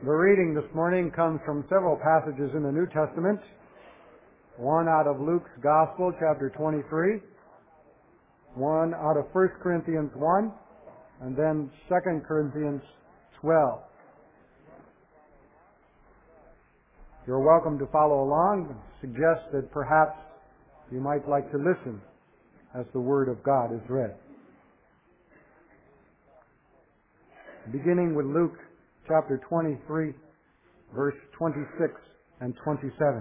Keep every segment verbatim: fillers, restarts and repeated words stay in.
The reading this morning comes from several passages in the New Testament. One out of Luke's Gospel, chapter twenty-three. One out of First Corinthians one. And then Second Corinthians twelve. You're welcome to follow along and suggest that perhaps you might like to listen as the Word of God is read. Beginning with Luke chapter twenty-three, verse twenty-six and twenty-seven.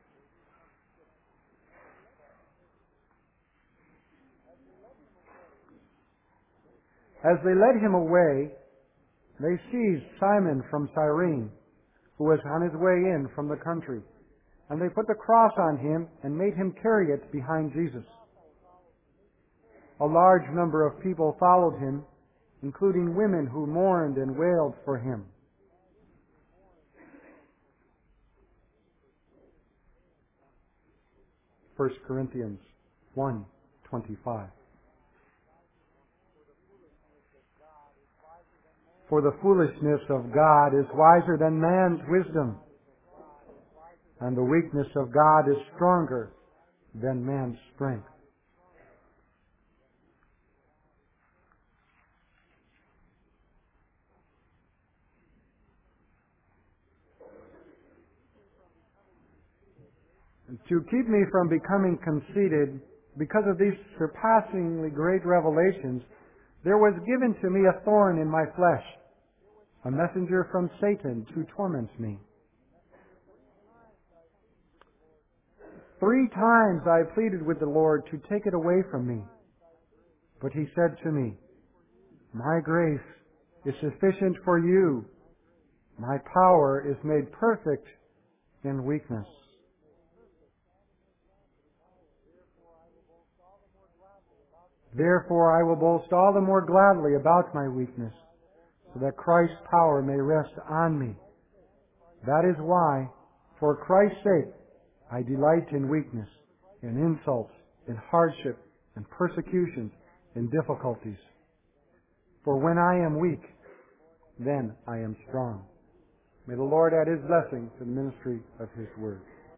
As they led him away, they seized Simon from Cyrene, who was on his way in from the country, and they put the cross on him and made him carry it behind Jesus. A large number of people followed him, including women who mourned and wailed for him. First Corinthians one twenty-five. For the foolishness of God is wiser than man's wisdom, and the weakness of God is stronger than man's strength. To keep me from becoming conceited, because of these surpassingly great revelations, there was given to me a thorn in my flesh, a messenger from Satan to torment me. Three times I pleaded with the Lord to take it away from me. But he said to me, "My grace is sufficient for you. My power is made perfect in weakness." Therefore I will boast all the more gladly about my weakness, so that Christ's power may rest on me. That is why, for Christ's sake, I delight in weakness, in insults, in hardship, in persecutions, in difficulties. For when I am weak, then I am strong. May the Lord add His blessing to the ministry of His Word.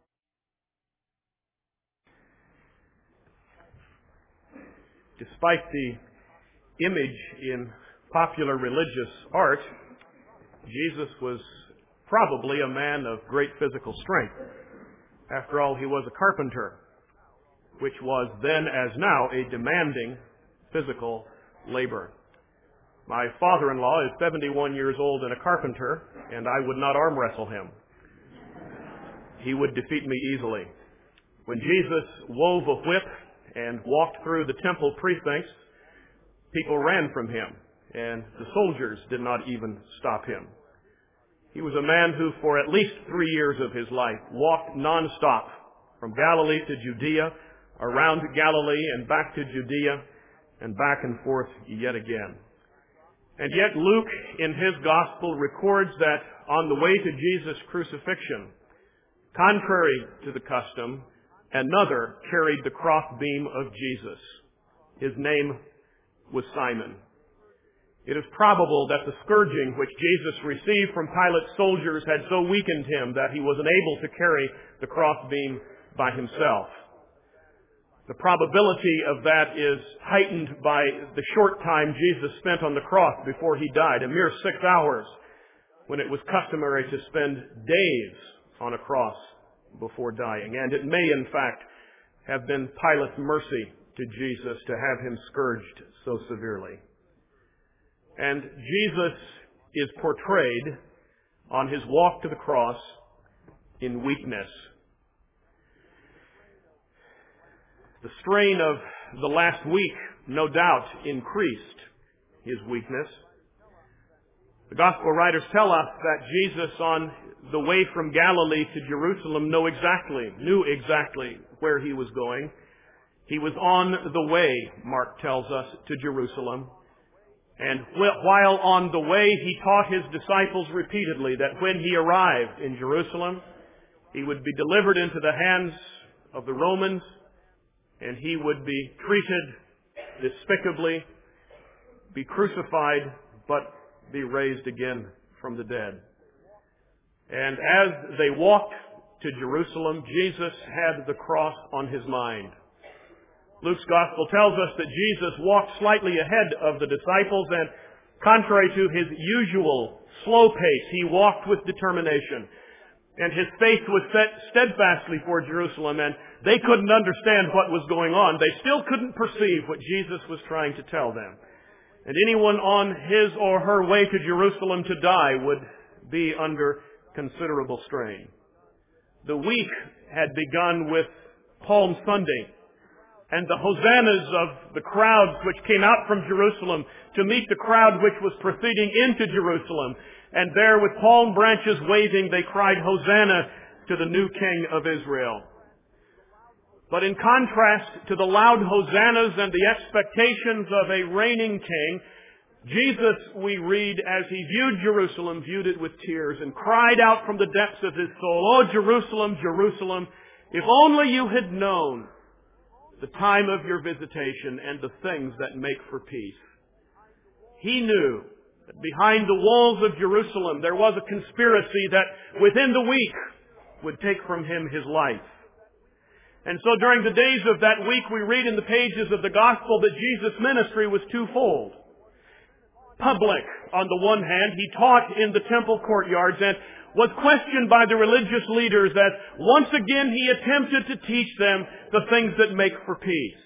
Despite the image in popular religious art, Jesus was probably a man of great physical strength. After all, he was a carpenter, which was then as now a demanding physical labor. My father-in-law is seventy-one years old and a carpenter, and I would not arm wrestle him. He would defeat me easily. When Jesus wove a whip and walked through the temple precincts, people ran from him, and the soldiers did not even stop him. He was a man who, for at least three years of his life, walked nonstop from Galilee to Judea, around Galilee and back to Judea, and back and forth yet again. And yet Luke, in his gospel, records that on the way to Jesus' crucifixion, contrary to the custom, another carried the crossbeam of Jesus. His name was Simon. It is probable that the scourging which Jesus received from Pilate's soldiers had so weakened him that he was unable to carry the crossbeam by himself. The probability of that is heightened by the short time Jesus spent on the cross before he died, a mere six hours, when it was customary to spend days on a cross before dying. And it may, in fact, have been Pilate's mercy to Jesus to have him scourged so severely. And Jesus is portrayed on his walk to the cross in weakness. The strain of the last week, no doubt, increased his weakness. The gospel writers tell us that Jesus, on the way from Galilee to Jerusalem, knew exactly, knew exactly where he was going. He was on the way, Mark tells us, to Jerusalem. And while on the way, he taught his disciples repeatedly that when he arrived in Jerusalem, he would be delivered into the hands of the Romans, and he would be treated despicably, be crucified, but be raised again from the dead. And as they walked to Jerusalem, Jesus had the cross on his mind. Luke's gospel tells us that Jesus walked slightly ahead of the disciples, and contrary to his usual slow pace, he walked with determination. And his face was set steadfastly for Jerusalem, and they couldn't understand what was going on. They still couldn't perceive what Jesus was trying to tell them. And anyone on his or her way to Jerusalem to die would be under considerable strain. The week had begun with Palm Sunday, and the hosannas of the crowds which came out from Jerusalem to meet the crowd which was proceeding into Jerusalem. And there, with palm branches waving, they cried, "Hosanna to the new King of Israel." But in contrast to the loud hosannas and the expectations of a reigning king, Jesus, we read, as he viewed Jerusalem, viewed it with tears and cried out from the depths of his soul, "Oh, Jerusalem, Jerusalem, if only you had known the time of your visitation and the things that make for peace." He knew that behind the walls of Jerusalem there was a conspiracy that within the week would take from him his life. And so during the days of that week, we read in the pages of the gospel that Jesus' ministry was twofold. Public, on the one hand, he taught in the temple courtyards and was questioned by the religious leaders as once again he attempted to teach them the things that make for peace.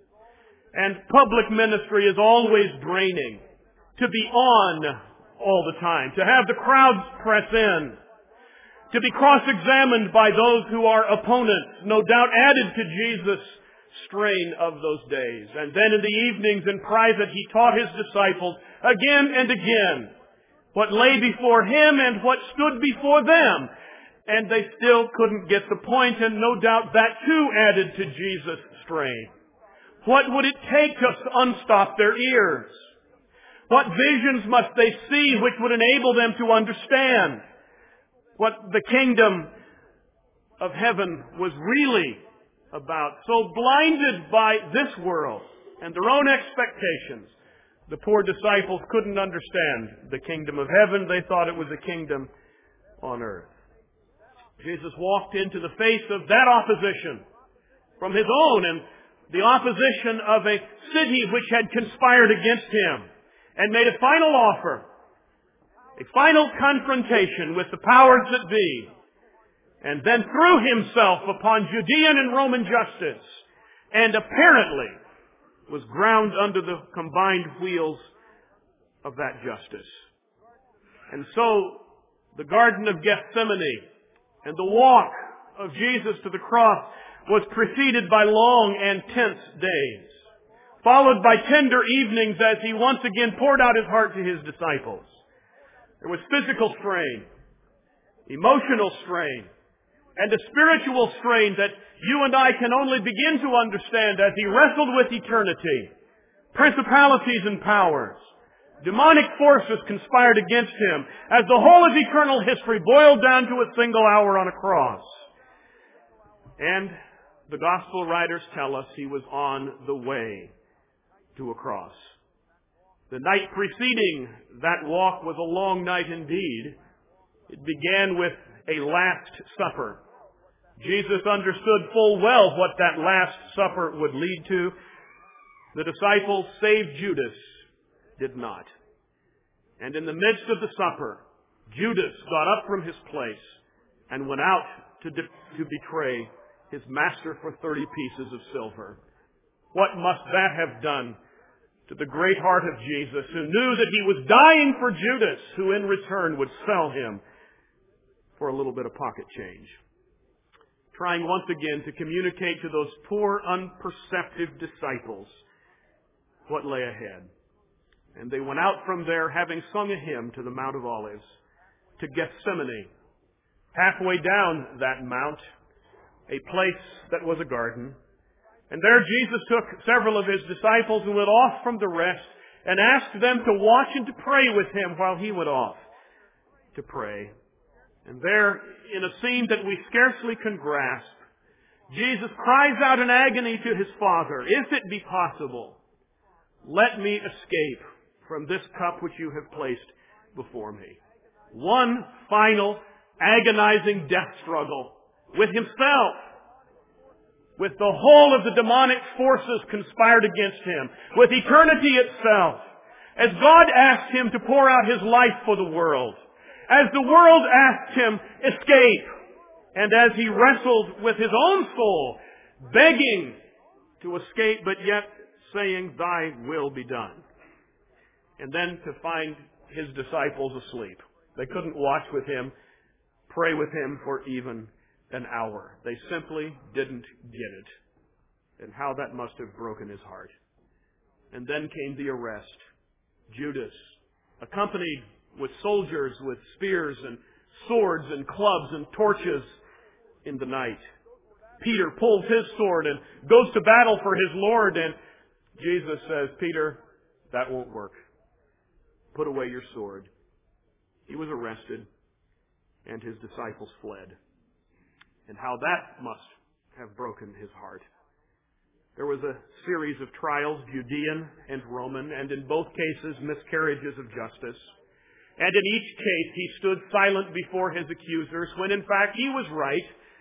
And public ministry is always draining. To be on all the time, to have the crowds press in, to be cross-examined by those who are opponents, no doubt added to Jesus' strain of those days. And then in the evenings in private, he taught his disciples again and again what lay before him and what stood before them. And they still couldn't get the point, and no doubt that too added to Jesus' strain. What would it take to unstop their ears? What visions must they see which would enable them to understand what the kingdom of heaven was really about? So blinded by this world and their own expectations, the poor disciples couldn't understand the kingdom of heaven. They thought it was a kingdom on earth. Jesus walked into the face of that opposition from his own and the opposition of a city which had conspired against him, and made a final offer, a final confrontation with the powers that be, and then threw himself upon Judean and Roman justice, and apparently was ground under the combined wheels of that justice. And so the Garden of Gethsemane and the walk of Jesus to the cross was preceded by long and tense days, followed by tender evenings as he once again poured out his heart to his disciples. There was physical strain, emotional strain, and a spiritual strain that you and I can only begin to understand as he wrestled with eternity. Principalities and powers, demonic forces conspired against him as the whole of eternal history boiled down to a single hour on a cross. And the gospel writers tell us he was on the way to a cross. The night preceding that walk was a long night indeed. It began with a Last Supper. Jesus understood full well what that Last Supper would lead to. The disciples, save Judas, did not. And in the midst of the supper, Judas got up from his place and went out to, de- to betray his master for thirty pieces of silver. What must that have done to the great heart of Jesus, who knew that he was dying for Judas, who in return would sell him for a little bit of pocket change? Trying once again to communicate to those poor, unperceptive disciples what lay ahead. And they went out from there, having sung a hymn to the Mount of Olives, to Gethsemane. Halfway down that mount, a place that was a garden. And there Jesus took several of his disciples and went off from the rest and asked them to watch and to pray with him while he went off to pray. And there, in a scene that we scarcely can grasp, Jesus cries out in agony to his Father, "If it be possible, let me escape from this cup which you have placed before me." One final agonizing death struggle with himself, with the whole of the demonic forces conspired against him, with eternity itself, as God asked him to pour out his life for the world, as the world asked him, escape, and as he wrestled with his own soul, begging to escape, but yet saying, thy will be done. And then to find his disciples asleep. They couldn't watch with him, pray with him for even an hour. They simply didn't get it. And how that must have broken his heart. And then came the arrest. Judas, accompanied with soldiers with spears and swords and clubs and torches in the night. Peter pulls his sword and goes to battle for his Lord, and Jesus says, Peter, that won't work. Put away your sword. He was arrested, and his disciples fled. And how that must have broken his heart. There was a series of trials, Judean and Roman, and in both cases miscarriages of justice. And in each case he stood silent before his accusers when in fact he was right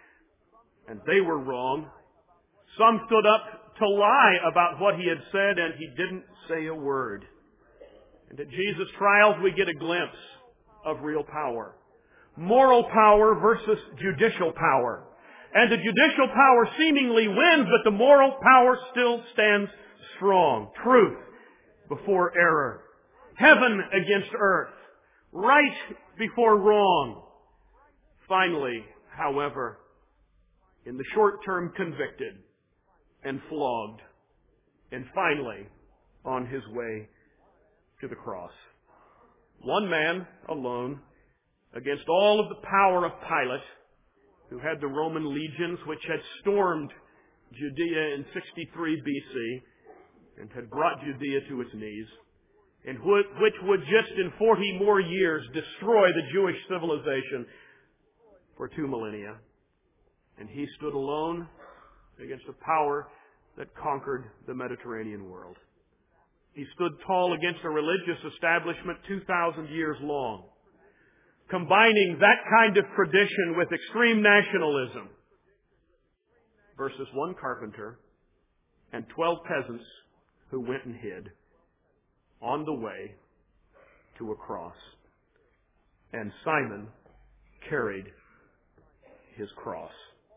and they were wrong. Some stood up to lie about what he had said, and he didn't say a word. And at Jesus' trials we get a glimpse of real power. Moral power versus judicial power. And the judicial power seemingly wins, but the moral power still stands strong. Truth before error. Heaven against earth. Right before wrong. Finally, however, in the short term convicted and flogged, and finally on his way to the cross. One man alone against all of the power of Pilate, who had the Roman legions which had stormed Judea in sixty-three B C and had brought Judea to its knees, and which would just in forty more years destroy the Jewish civilization for two millennia. And he stood alone against a power that conquered the Mediterranean world. He stood tall against a religious establishment two thousand years long, combining that kind of tradition with extreme nationalism, versus one carpenter and twelve peasants who went and hid on the way to a cross. And Simon carried his cross.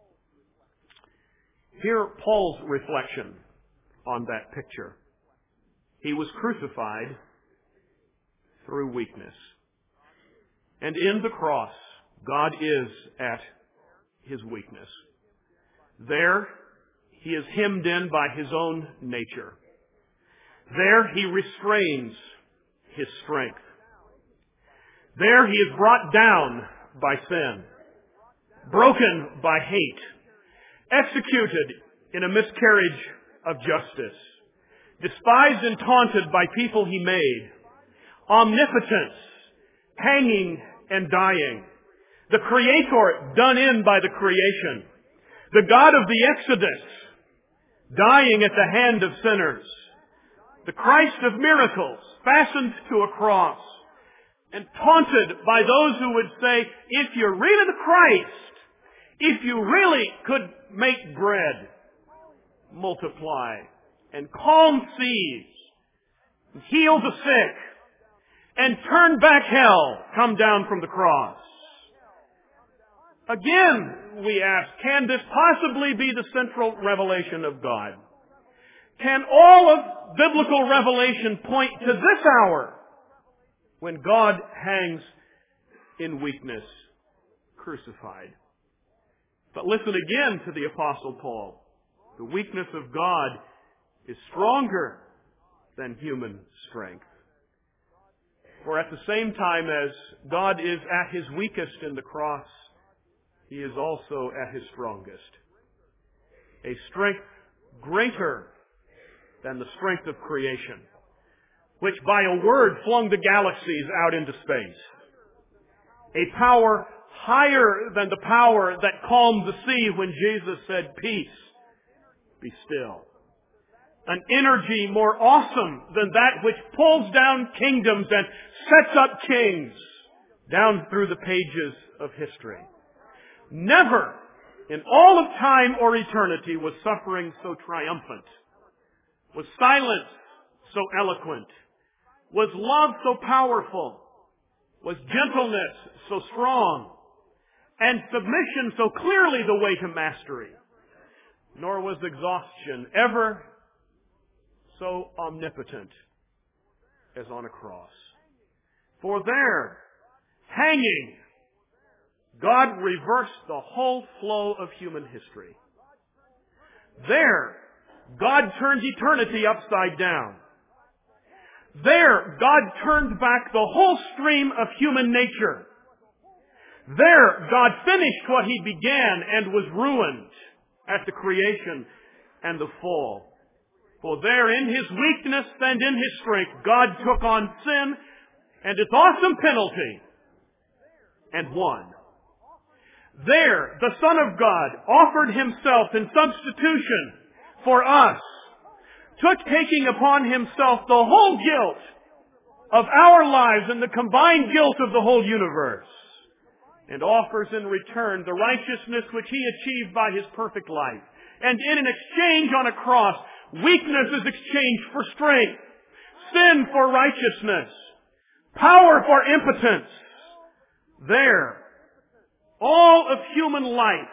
Hear Paul's reflection on that picture. He was crucified through weakness. And in the cross, God is at his weakness. There, he is hemmed in by his own nature. There, he restrains his strength. There, he is brought down by sin, broken by hate, executed in a miscarriage of justice, despised and taunted by people he made, omnipotence, hanging and dying, the Creator done in by the creation, the God of the Exodus dying at the hand of sinners, the Christ of miracles fastened to a cross and taunted by those who would say, if you're really the Christ, if you really could make bread, multiply, and calm seas, and heal the sick, and turn back hell, come down from the cross. Again, we ask, can this possibly be the central revelation of God? Can all of biblical revelation point to this hour when God hangs in weakness, crucified? But listen again to the Apostle Paul. The weakness of God is stronger than human strength. For at the same time as God is at his weakest in the cross, he is also at his strongest. A strength greater than the strength of creation, which by a word flung the galaxies out into space. A power higher than the power that calmed the sea when Jesus said, peace, be still. An energy more awesome than that which pulls down kingdoms and sets up kings, down through the pages of history. Never in all of time or eternity was suffering so triumphant, was silence so eloquent, was love so powerful, was gentleness so strong, and submission so clearly the way to mastery, nor was exhaustion ever so omnipotent as on a cross. For there, hanging, God reversed the whole flow of human history. There, God turned eternity upside down. There, God turned back the whole stream of human nature. There, God finished what He began and was ruined at the creation and the fall. For there, in His weakness and in His strength, God took on sin and its awesome penalty and won. There, the Son of God offered Himself in substitution for us, took taking upon Himself the whole guilt of our lives and the combined guilt of the whole universe, and offers in return the righteousness which He achieved by His perfect life. And in an exchange on a cross, weakness is exchanged for strength, sin for righteousness, power for impotence. There, all of human life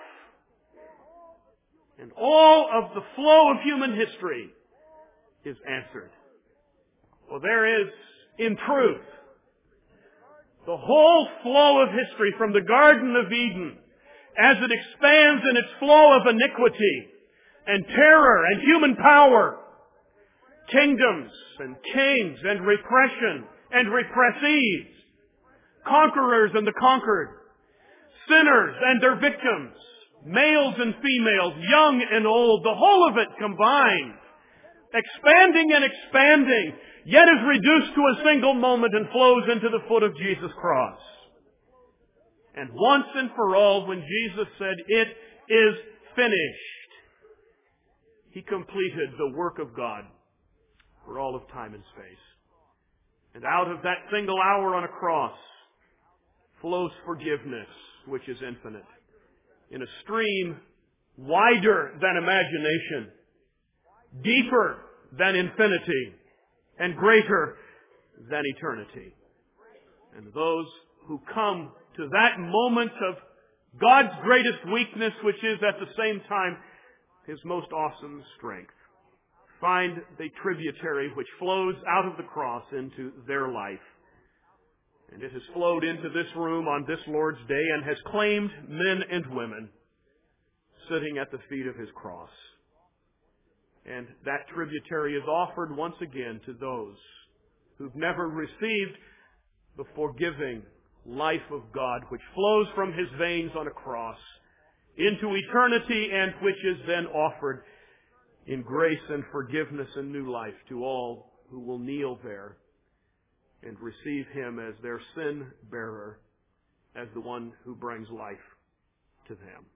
and all of the flow of human history is answered. For there is, in truth, the whole flow of history from the Garden of Eden, as it expands in its flow of iniquity and terror and human power, kingdoms and kings and repression and repressees, conquerors and the conquered, sinners and their victims, males and females, young and old, the whole of it combined, expanding and expanding, yet is reduced to a single moment and flows into the foot of Jesus' cross. And once and for all, when Jesus said, "It is finished," He completed the work of God for all of time and space. And out of that single hour on a cross flows forgiveness, which is infinite, in a stream wider than imagination, deeper than infinity, and greater than eternity. And those who come to that moment of God's greatest weakness, which is at the same time His most awesome strength, find the tributary which flows out of the cross into their life. And it has flowed into this room on this Lord's Day and has claimed men and women sitting at the feet of His cross. And that tributary is offered once again to those who've never received the forgiving life of God which flows from His veins on a cross into eternity, and which is then offered in grace and forgiveness and new life to all who will kneel there and receive Him as their sin bearer, as the one who brings life to them.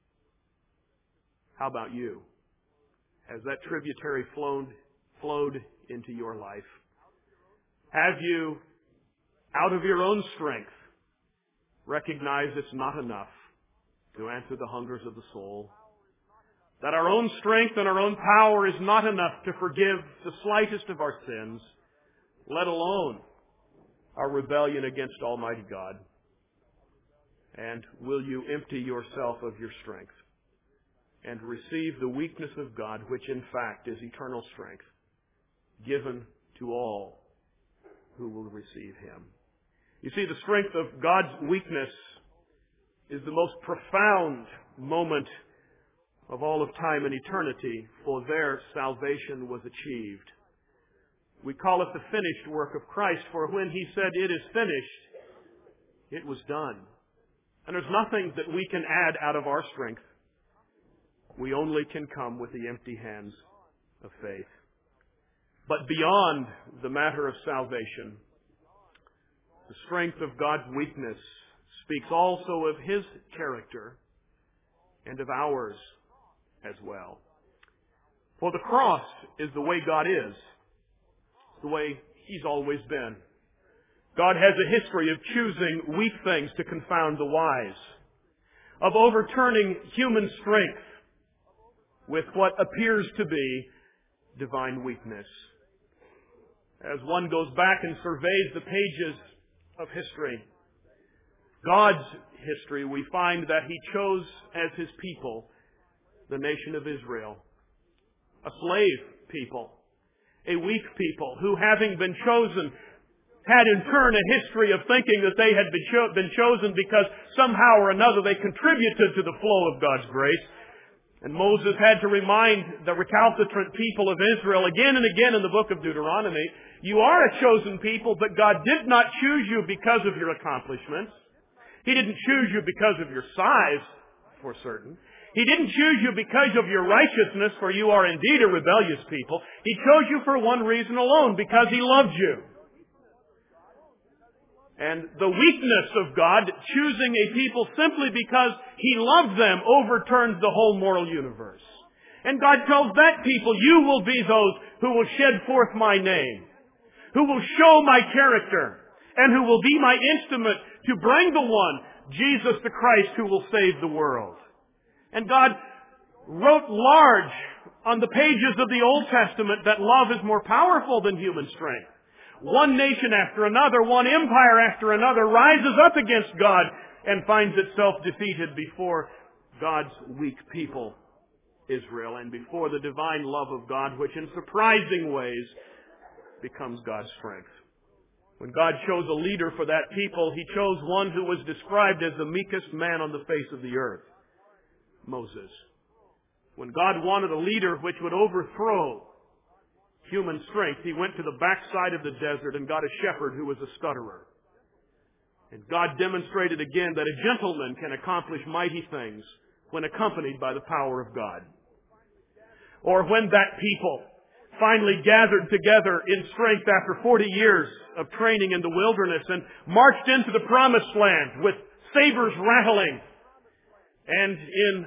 How about you? Has that tributary flowed, flowed into your life? Have you, out of your own strength, recognized it's not enough to answer the hungers of the soul? That our own strength and our own power is not enough to forgive the slightest of our sins, let alone our rebellion against Almighty God? And will you empty yourself of your strength and receive the weakness of God, which in fact is eternal strength, given to all who will receive Him? You see, the strength of God's weakness is the most profound moment of all of time and eternity, for there salvation was achieved. We call it the finished work of Christ, for when He said, "It is finished," it was done. And there's nothing that we can add out of our strength. We only can come with the empty hands of faith. But beyond the matter of salvation, the strength of God's weakness speaks also of His character and of ours as well. For the cross is the way God is, the way He's always been. God has a history of choosing weak things to confound the wise, of overturning human strength with what appears to be divine weakness. As one goes back and surveys the pages of history, God's history, we find that He chose as His people the nation of Israel, a slave people, a weak people who, having been chosen, had in turn a history of thinking that they had been, cho- been chosen because somehow or another they contributed to the flow of God's grace. And Moses had to remind the recalcitrant people of Israel again and again in the book of Deuteronomy, you are a chosen people, but God did not choose you because of your accomplishments. He didn't choose you because of your size, for certain. He didn't choose you because of your righteousness, for you are indeed a rebellious people. He chose you for one reason alone, because He loved you. And the weakness of God, choosing a people simply because He loved them, overturns the whole moral universe. And God tells that people, you will be those who will shed forth my name, who will show my character, and who will be my instrument to bring the one, Jesus the Christ, who will save the world. And God wrote large on the pages of the Old Testament that love is more powerful than human strength. One nation after another, one empire after another rises up against God and finds itself defeated before God's weak people, Israel, and before the divine love of God, which in surprising ways becomes God's strength. When God chose a leader for that people, He chose one who was described as the meekest man on the face of the earth, Moses. When God wanted a leader which would overthrow human strength, He went to the backside of the desert and got a shepherd who was a stutterer. And God demonstrated again that a gentleman can accomplish mighty things when accompanied by the power of God. Or when that people finally gathered together in strength after forty years of training in the wilderness and marched into the promised land with sabers rattling and in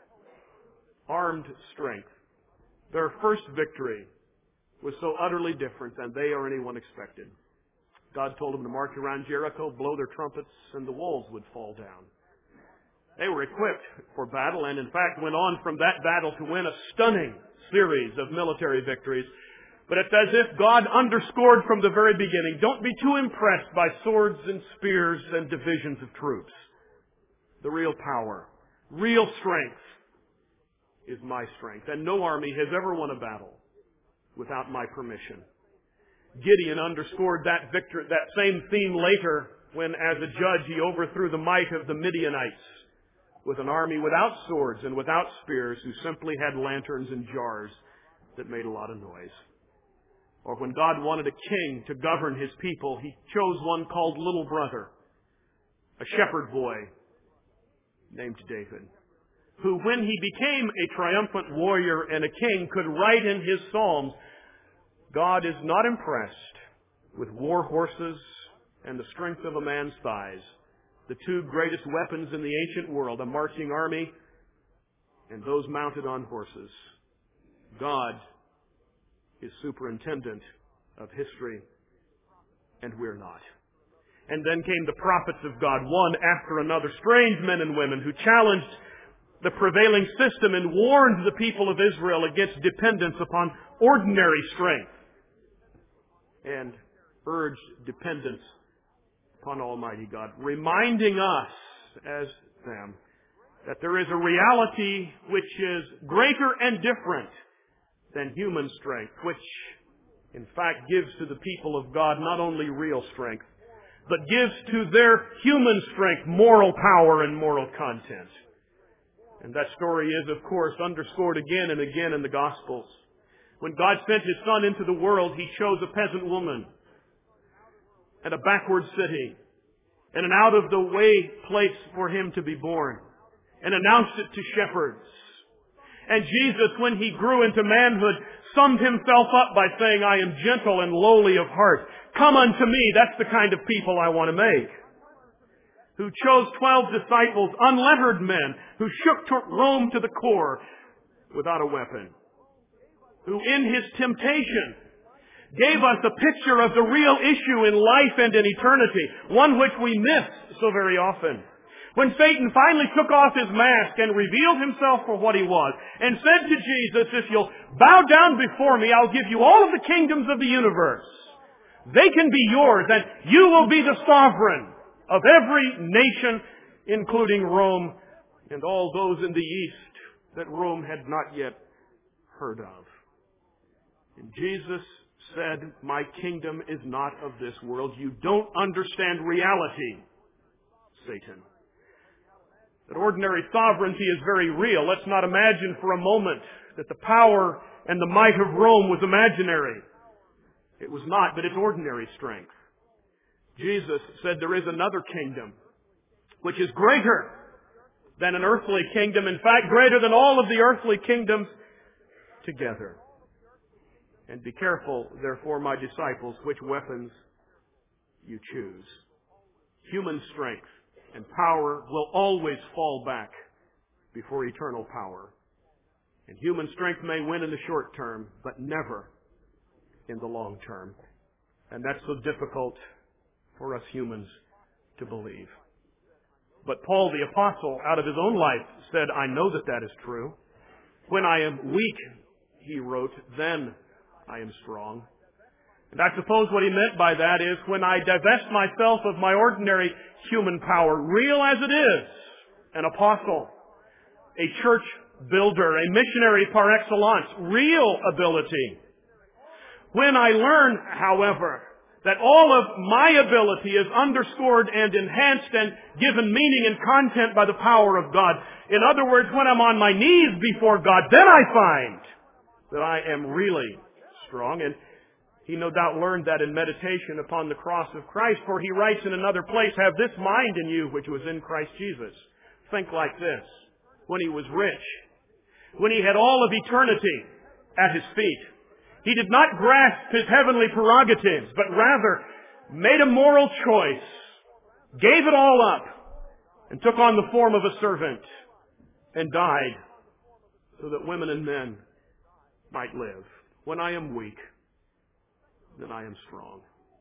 armed strength. Their first victory was so utterly different than they or anyone expected. God told them to march around Jericho, blow their trumpets, and the walls would fall down. They were equipped for battle and in fact went on from that battle to win a stunning series of military victories. But it's as if God underscored from the very beginning, don't be too impressed by swords and spears and divisions of troops. The real power, real strength is my strength. And no army has ever won a battle without my permission. Gideon underscored that victory, that same theme later when as a judge he overthrew the might of the Midianites with an army without swords and without spears who simply had lanterns and jars that made a lot of noise. Or when God wanted a king to govern His people, He chose one called Little Brother, a shepherd boy named David, who when he became a triumphant warrior and a king could write in his Psalms, God is not impressed with war horses and the strength of a man's thighs, the two greatest weapons in the ancient world, a marching army and those mounted on horses. God is superintendent of history, and we're not. And then came the prophets of God, one after another, strange men and women who challenged the prevailing system and warned the people of Israel against dependence upon ordinary strength and urged dependence upon Almighty God, reminding us as them that there is a reality which is greater and different than human strength, which in fact gives to the people of God not only real strength, but gives to their human strength moral power and moral content. And that story is, of course, underscored again and again in the Gospels. When God sent His Son into the world, He chose a peasant woman and a backward city and an out-of-the-way place for Him to be born and announced it to shepherds. And Jesus, when He grew into manhood, summed Himself up by saying, I am gentle and lowly of heart. Come unto me. That's the kind of people I want to make. Who chose twelve disciples, unlettered men, who shook to Rome to the core without a weapon. Who in His temptation gave us a picture of the real issue in life and in eternity, one which we miss so very often. When Satan finally took off his mask and revealed himself for what he was and said to Jesus, if you'll bow down before me, I'll give you all of the kingdoms of the universe. They can be yours, and you will be the sovereign of every nation, including Rome and all those in the east that Rome had not yet heard of. And Jesus said, my kingdom is not of this world. You don't understand reality, Satan. That ordinary sovereignty is very real. Let's not imagine for a moment that the power and the might of Rome was imaginary. It was not, but it's ordinary strength. Jesus said there is another kingdom which is greater than an earthly kingdom. In fact, greater than all of the earthly kingdoms together. And be careful, therefore, my disciples, which weapons you choose. Human strength and power will always fall back before eternal power. And human strength may win in the short term, but never in the long term. And that's so difficult for us humans to believe. But Paul the Apostle, out of his own life, said, I know that that is true. When I am weak, he wrote, then I am strong. And I suppose what he meant by that is when I divest myself of my ordinary human power, real as it is, an apostle, a church builder, a missionary par excellence, real ability. When I learn, however, that all of my ability is underscored and enhanced and given meaning and content by the power of God. In other words, when I'm on my knees before God, then I find that I am really strong. And he no doubt learned that in meditation upon the cross of Christ, for he writes in another place, have this mind in you which was in Christ Jesus. Think like this. When he was rich, when he had all of eternity at his feet, he did not grasp his heavenly prerogatives, but rather made a moral choice, gave it all up, and took on the form of a servant, and died so that women and men might live. When I am weak, then I am strong.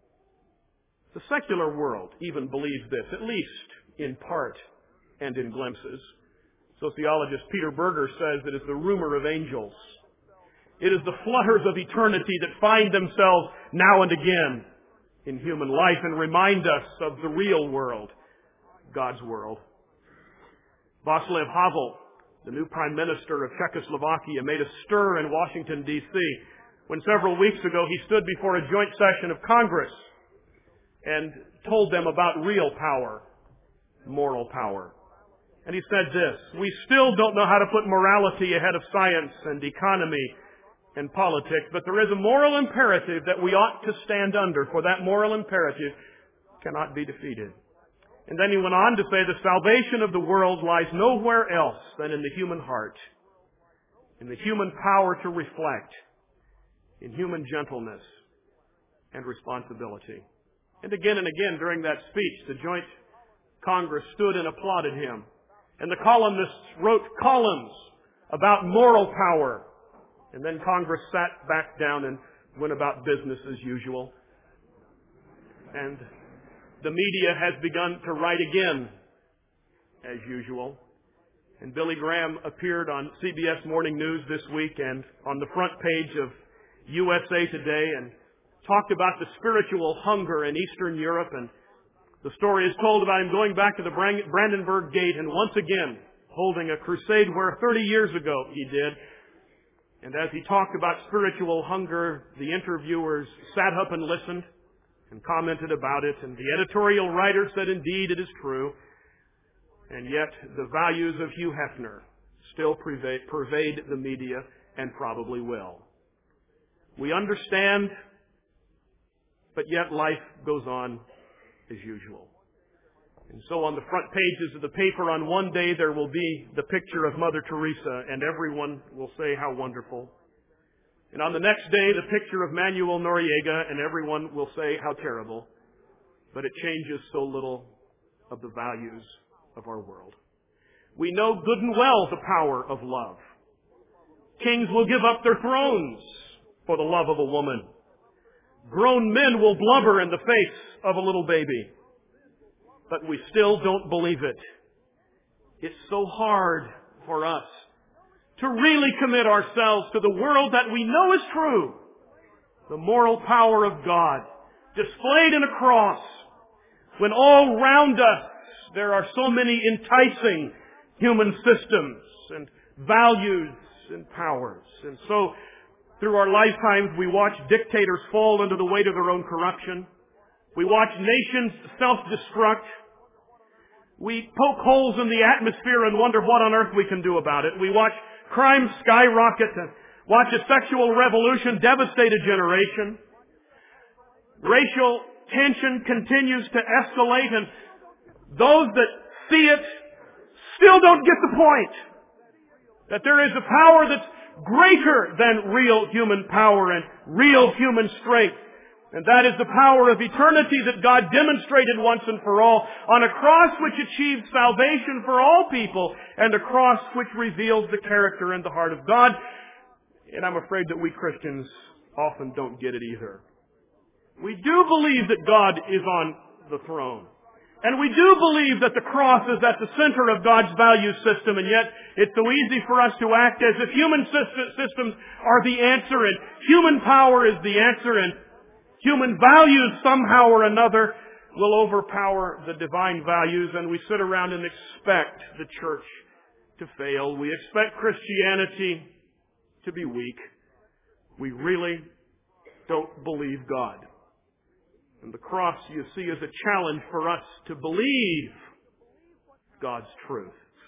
The secular world even believes this, at least in part and in glimpses. Sociologist Peter Berger says that it's the rumor of angels. It is the flutters of eternity that find themselves now and again in human life and remind us of the real world, God's world. Václav Havel, the new Prime Minister of Czechoslovakia, made a stir in Washington, D C when several weeks ago he stood before a joint session of Congress and told them about real power, moral power. And he said this, we still don't know how to put morality ahead of science and economy and politics, but there is a moral imperative that we ought to stand under, for that moral imperative cannot be defeated. And then he went on to say the salvation of the world lies nowhere else than in the human heart, in the human power to reflect, in human gentleness and responsibility. And again and again during that speech, the joint Congress stood and applauded him. And the columnists wrote columns about moral power. And then Congress sat back down and went about business as usual. And the media has begun to write again as usual. And Billy Graham appeared on C B S Morning News this week and on the front page of U S A Today and talked about the spiritual hunger in Eastern Europe. And the story is told about him going back to the Brandenburg Gate and once again holding a crusade where thirty years ago he did. And as he talked about spiritual hunger, the interviewers sat up and listened and commented about it. And the editorial writer said, indeed, it is true. And yet the values of Hugh Hefner still pervade, pervade the media and probably will. We understand, but yet life goes on as usual. And so on the front pages of the paper on one day there will be the picture of Mother Teresa and everyone will say how wonderful. And on the next day the picture of Manuel Noriega and everyone will say how terrible. But it changes so little of the values of our world. We know good and well the power of love. Kings will give up their thrones for the love of a woman. Grown men will blubber in the face of a little baby. But we still don't believe it. It's so hard for us to really commit ourselves to the world that we know is true. The moral power of God displayed in a cross, when all round us there are so many enticing human systems and values and powers. And so, through our lifetimes, we watch dictators fall under the weight of their own corruption. We watch nations self-destruct. We poke holes in the atmosphere and wonder what on earth we can do about it. We watch crime skyrocket and watch a sexual revolution devastate a generation. Racial tension continues to escalate, and those that see it still don't get the point. That there is a power that's greater than real human power and real human strength. And that is the power of eternity that God demonstrated once and for all on a cross which achieved salvation for all people, and a cross which reveals the character and the heart of God. And I'm afraid that we Christians often don't get it either. We do believe that God is on the throne. And we do believe that the cross is at the center of God's value system, and yet it's so easy for us to act as if human systems are the answer, and human power is the answer, and human values somehow or another will overpower the divine values, and we sit around and expect the church to fail. We expect Christianity to be weak. We really don't believe God. And the cross, you see, is a challenge for us to believe God's truth.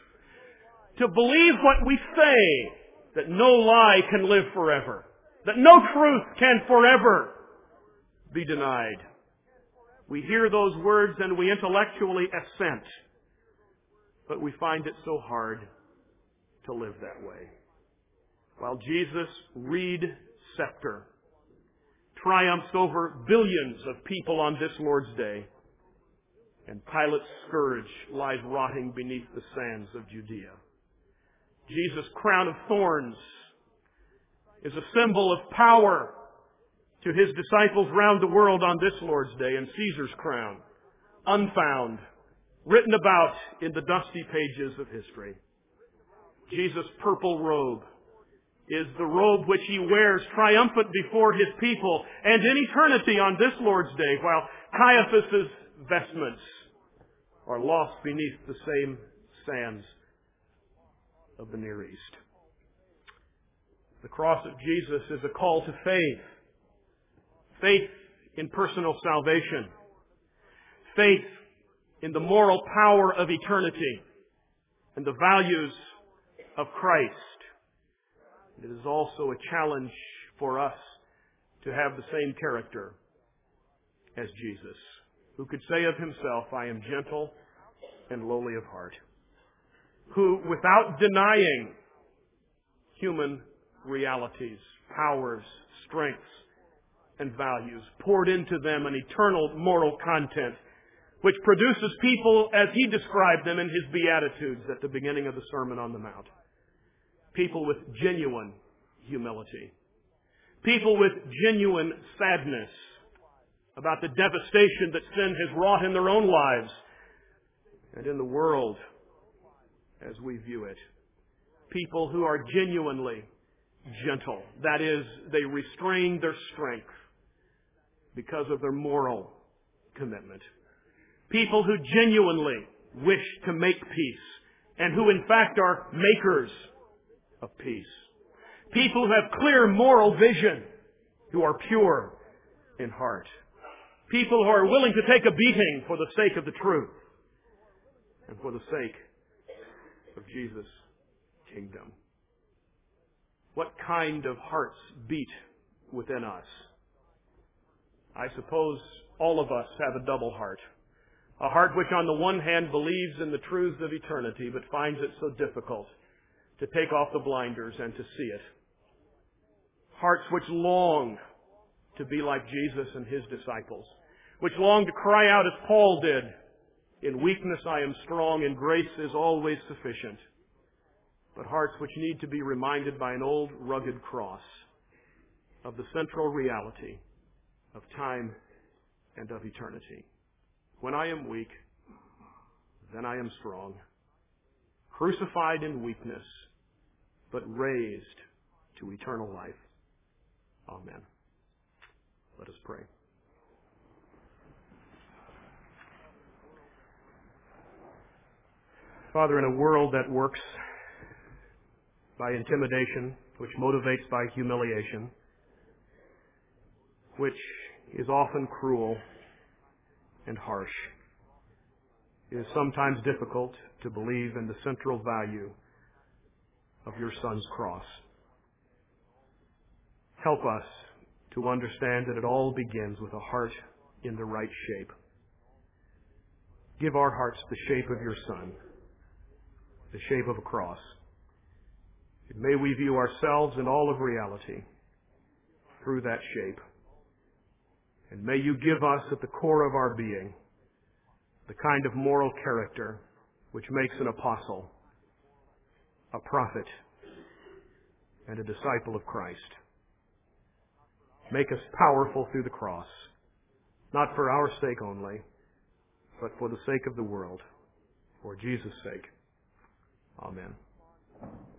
To believe what we say, that no lie can live forever. That no truth can forever be denied. We hear those words and we intellectually assent. But we find it so hard to live that way. While Jesus' reed scepter triumphs over billions of people on this Lord's Day, and Pilate's scourge lies rotting beneath the sands of Judea. Jesus' crown of thorns is a symbol of power to His disciples round the world on this Lord's Day, and Caesar's crown, unfound, written about in the dusty pages of history. Jesus' purple robe is the robe which He wears triumphant before His people and in eternity on this Lord's Day, while Caiaphas' vestments are lost beneath the same sands of the Near East. The cross of Jesus is a call to faith. Faith in personal salvation. Faith in the moral power of eternity and the values of Christ. It is also a challenge for us to have the same character as Jesus, who could say of Himself, I am gentle and lowly of heart, who, without denying human realities, powers, strengths, and values, poured into them an eternal moral content which produces people as He described them in His Beatitudes at the beginning of the Sermon on the Mount. People with genuine humility. People with genuine sadness about the devastation that sin has wrought in their own lives and in the world as we view it. People who are genuinely gentle. That is, they restrain their strength because of their moral commitment. People who genuinely wish to make peace and who in fact are makers of peace. People who have clear moral vision, who are pure in heart. People who are willing to take a beating for the sake of the truth and for the sake of Jesus' kingdom. What kind of hearts beat within us? I suppose all of us have a double heart. A heart which on the one hand believes in the truths of eternity, but finds it so difficult to take off the blinders and to see it. Hearts which long to be like Jesus and His disciples, which long to cry out as Paul did, in weakness I am strong, in grace is always sufficient. But hearts which need to be reminded by an old rugged cross of the central reality of time and of eternity. When I am weak, then I am strong, crucified in weakness, but raised to eternal life. Amen. Let us pray. Father, in a world that works by intimidation, which motivates by humiliation, which is often cruel and harsh, it is sometimes difficult to believe in the central value of your Son's cross. Help us to understand that it all begins with a heart in the right shape. Give our hearts the shape of your Son, the shape of a cross. And may we view ourselves and all of reality through that shape. And may you give us at the core of our being the kind of moral character which makes an apostle, a prophet, and a disciple of Christ. Make us powerful through the cross, not for our sake only, but for the sake of the world, for Jesus' sake. Amen.